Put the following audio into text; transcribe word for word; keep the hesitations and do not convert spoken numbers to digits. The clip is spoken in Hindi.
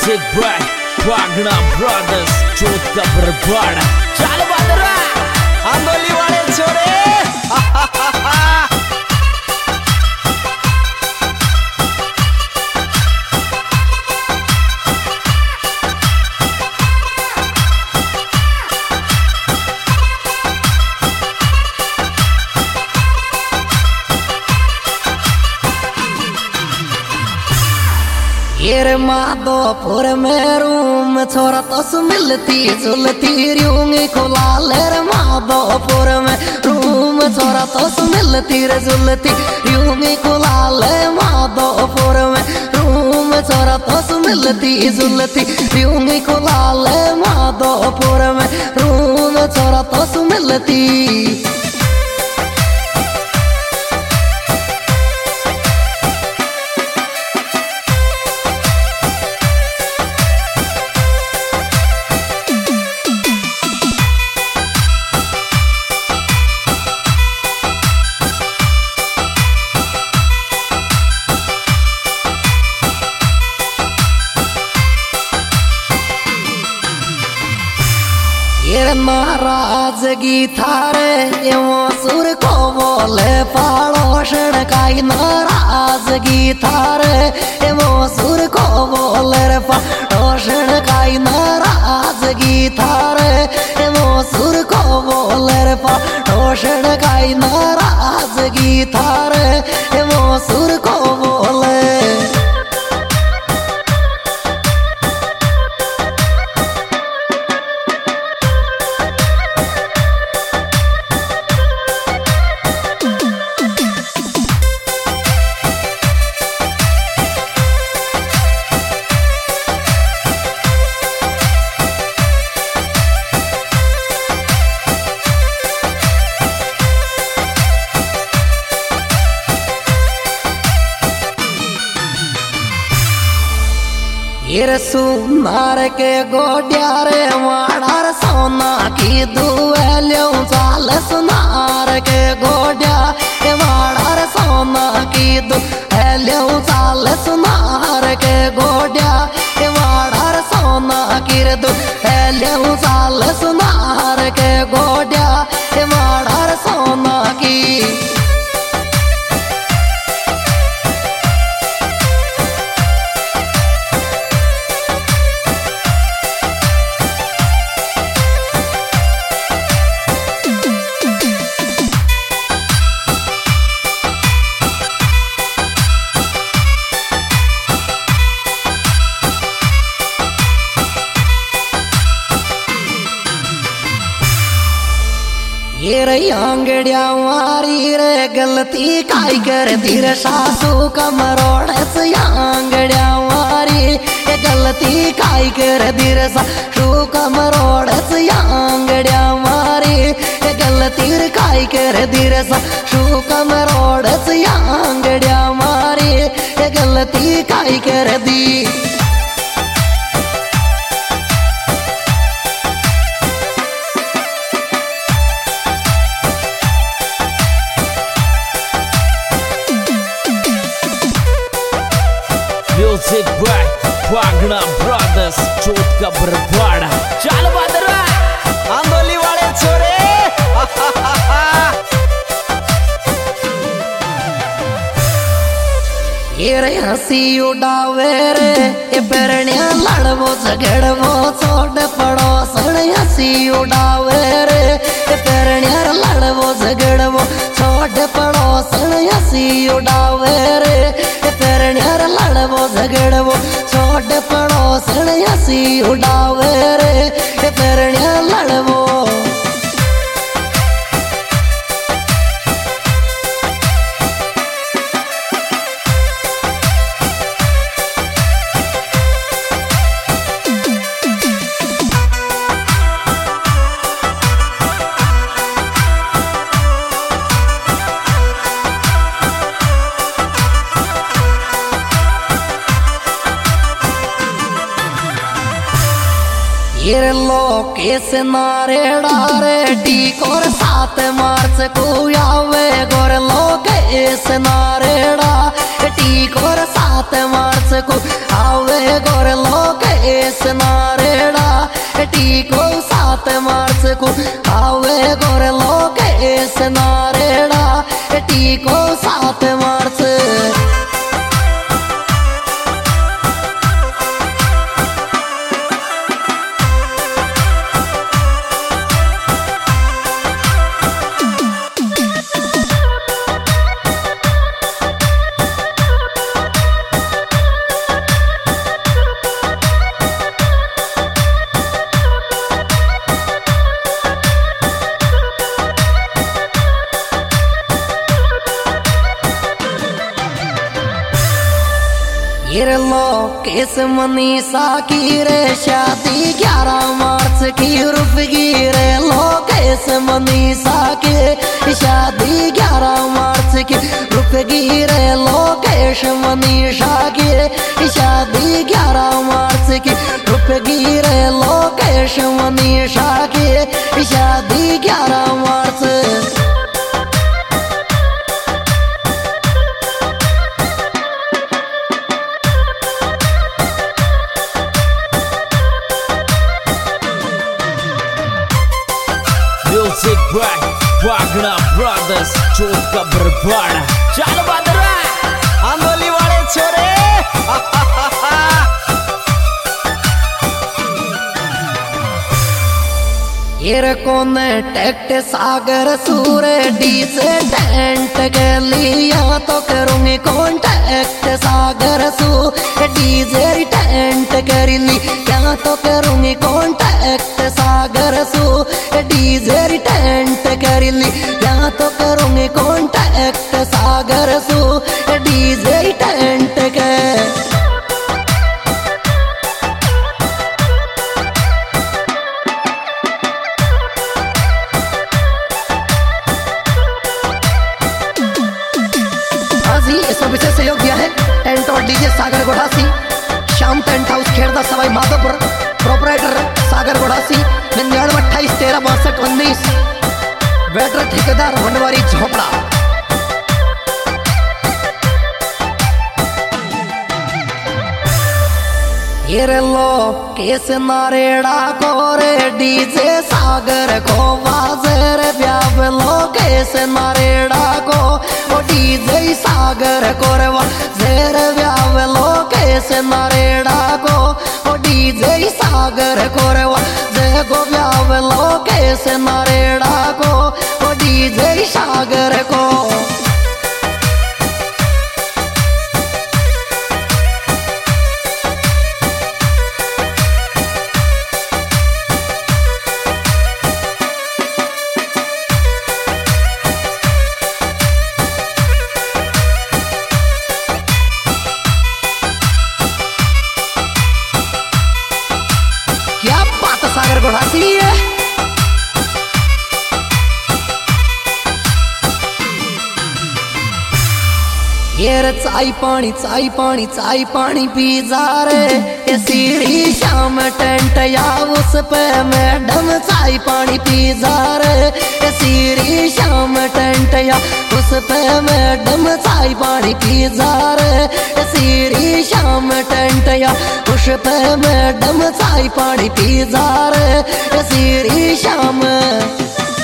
म्यूजिक बाय वागना ब्रदर्स चोट का बरबाड़ा चल बदरा आंदोली वाले छोरे ये माधोपुर में रूम छोरा तो मिलती जुलती रूंगी खुला लेर माधोपुर में रूम छोरा तो मिलती रे जुलती रूंगी खुला ले माधोपुर में रूम छोरा तो मिलती जुलती रूंगी खुला ले माधोपुर में रूम छोरा तो मिलती ये महाराज गीता रे वो सुर को बोले पड़ोसन काई नाराज गीता रे वो सुर को बोले रे पड़ोसन काई नाराज गीता रे वो सुर को बोले रे पड़ोसन काई नाराज गीता रे वो सुर को बोले ये सुनार के गोड्यारे वाड़ार सोना की दुएल्यों चाल सुनार के गोड्या वाड़ार सोना की दुएल्यों चाल सुनार के गोड्या वाड़ार सोना की दुएल्यों चाल सुनार के गोड्या वाड़ार सोना की ये रे आंगड़िया मारी रे गलती काई कर धीरे सासू कमरोड़ से आंगड़िया मारी ये गलती काई कर धीरे सासू कमरोड़ से आंगड़िया मारी ये गलती काई कर धीरे सासू कमरोड़ से आंगड़िया मारी ये गलती काई कर दी म्यूजिक बाय वागना ब्रदर्स चोट का बरबाड़ा चल बदरा आंदोली वाले छोरे ये रे हंसी उड़ावे रे ये पेरनिया लड़वो झगड़वो छोड़ पड़ो सड़ हंसी उड़ावे रे ये पेरनिया लड़वो झगड़वो छोड़ पड़ो सड़ हंसी उड़ावे रे ये पेरनिया लड़वो झगड़वो छोड़ पड़ो सड़ हंसी उड़ावे रे ये पेरनिया लड़वो ये लोकेश नारेड़ा रे टीकोर सात मार्च को आवे गोर लोकेश नारेड़ा टीकोर सात मार्च को आवे गोर लोकेश ये लो केस मनीषा की रे शादी ग्यारह मार्च की रुपगी रे लो केस मनीषा की शादी ग्यारह मार्च की रुपगी रे लो केश मनीषा की शादी ग्यारह मार्च की रुपगी रे लो केश मनीषा की शादी ग्यारह मार्च। Music by Wagner Brothers चोट का बरबाड़ा। चल बदरा आंदोली वाले छोरे ये कौन टेक्ट सागर सूरे डीजे टेंट गलिया तो करूंगी कॉन्टैक्ट सागर सू डीजे टेंट कर ली क्या तो करूंगी कॉन्टैक्ट सागर सू डीजे टेंट कर ली क्या तो करूंगी कॉन्टैक्ट सागर सू डीजे टेंट के। इसमें विशेष सहयोग दिया है टेंट और DJ Sagar Godhasi, Shyam tent house Khedda Sawai Madhopur, proprietor Sagar Godhasi, निन्यानवे अट्ठाईस तेरह बासठ उन्नीस, वेटर ठेकेदार वनवारी झोपड़ा। ये लो केस नारेड़ा को रे डीजे सागर को बाजर ब्याह लो केस नारेड़ा को ओ डीजे सागर को रे वाजर ब्याह लो केस नारेड़ा को ओ डीजे सागर को रे वाजर को ब्याह लो केस नारेड़ा को ओ डीजे सागर को। सागर गोढ़ासी है ये रे चाय पानी चाय पानी चाय पानी पी जा रे ये सीढ़ी शाम टेंट या उस पे मैडम चाय पानी पी जा रे ये सीढ़ी शाम टेंट या उस पे मैडम चाय पानी पी जा रे ये सीढ़ी शाम टेंट या उस पे मैडम चाय पानी पी जा रे ये सीढ़ी शाम।